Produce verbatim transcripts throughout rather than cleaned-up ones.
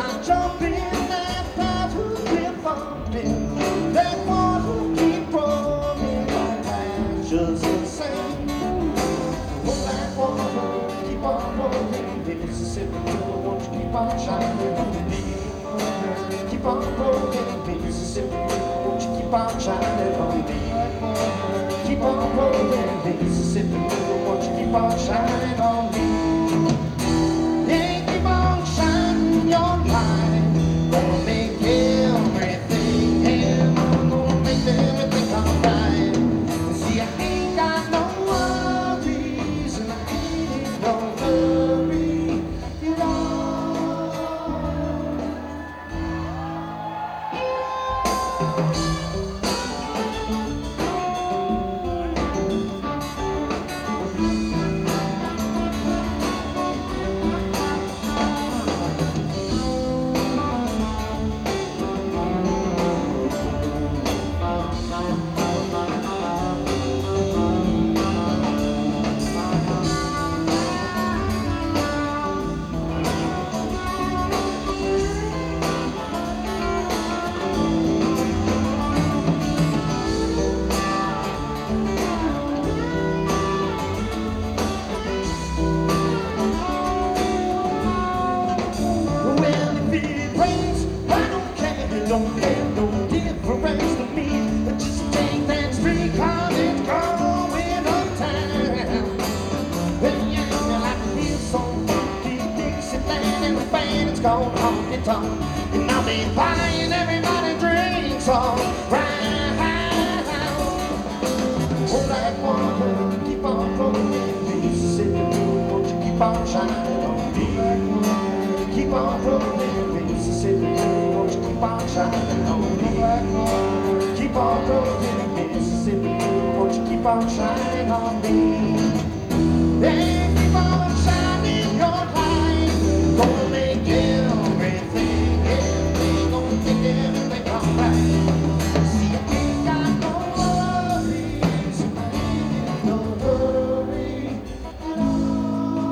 I jump in that path who will bump in that one who keep rolling like that just the same. Oh, that one keep on rolling, the Mississippi River, won't you keep on shining on me? Keep on rolling, the Mississippi River, won't you keep on shining on me? Keep on rolling, the Mississippi River, won't you keep on shining on me? Don't make no difference to me. Just take that street cause it's going uptown. Well, yeah, I can feel so funky Dixieland and the band it's called honky tonk. And I'll be buying everybody drinks all right. Oh, that one, keep on rolling, Mississippi, won't you keep on shining on me? Keep on rolling, Mississippi, won't you keep on shining on me? Keep on rolling, Mississippi, won't you keep on shining on me? Hey, keep on shining your light, gonna make everything, everything, gonna make everything alright. See, I ain't got no worries, I ain't in no hurry at all.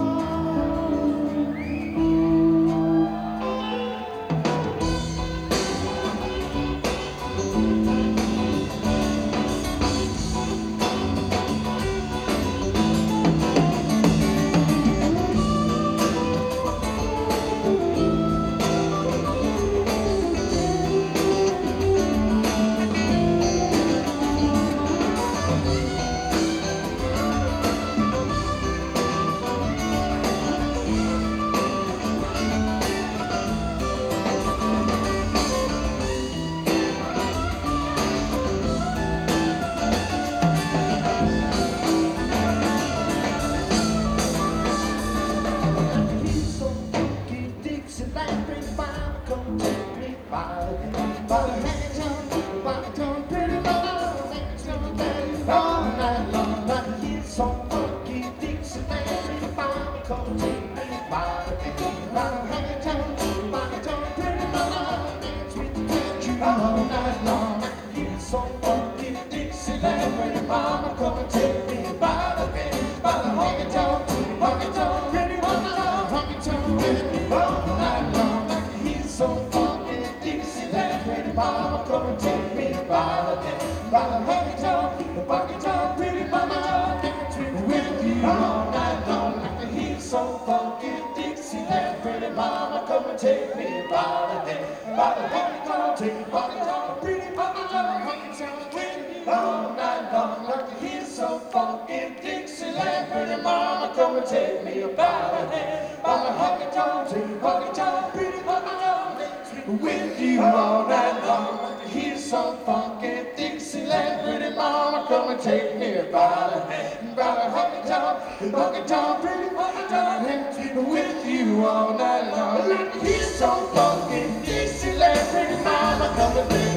By the hands on, by the tongue, pretty mama, dance on that all night long. I can hear some funky Dixieland, pretty mama, come take me by the hand. By the hands on, by the tongue, pretty mama, dance with the country all night long. I can hear some funky Dixieland, pretty mama, come and take me by the hand. By the honky tonk, honky tonk, pretty mama, honky tonk, pretty all night long. I can hear some funky Dixieland, pretty mama, come and take me by the hand. By the honky tonk, the honky tonk, pretty mama, dance with you all night long. I can hear some funky Dixieland, pretty mama, come and take me by the hand. By the honky tonk, take the honky tonk, pretty mama, honky tonk, with you all night long. I can hear some funky Dixieland, pretty mama, come and take me by the hand. By the honky tonk, take the honky tonk, pretty mama, with you all night long. I can hear some funky Dixieland, pretty mama, come and take me by the hand. By the honky tonk, honky tonk, pretty mama, with you all night long. I can hear some funky Dixieland, pretty mama, come and take me.